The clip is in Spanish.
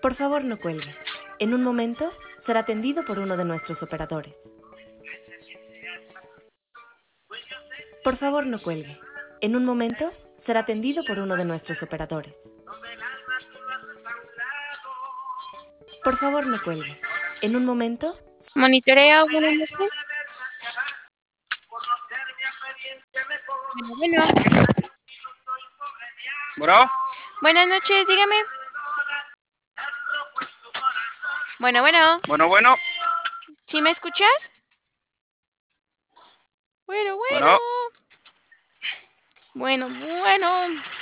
Por favor, no cuelgue. En un momento será atendido por uno de nuestros operadores. Por favor, no cuelgue. En un momento será atendido por uno de nuestros operadores. Por favor, no cuelgue. En un momento... Monitoreo, buenas noches. Bueno. Bueno. Buenas noches, dígame. Bueno. Bueno. ¿Sí me escuchas? Bueno. Bueno. Bueno.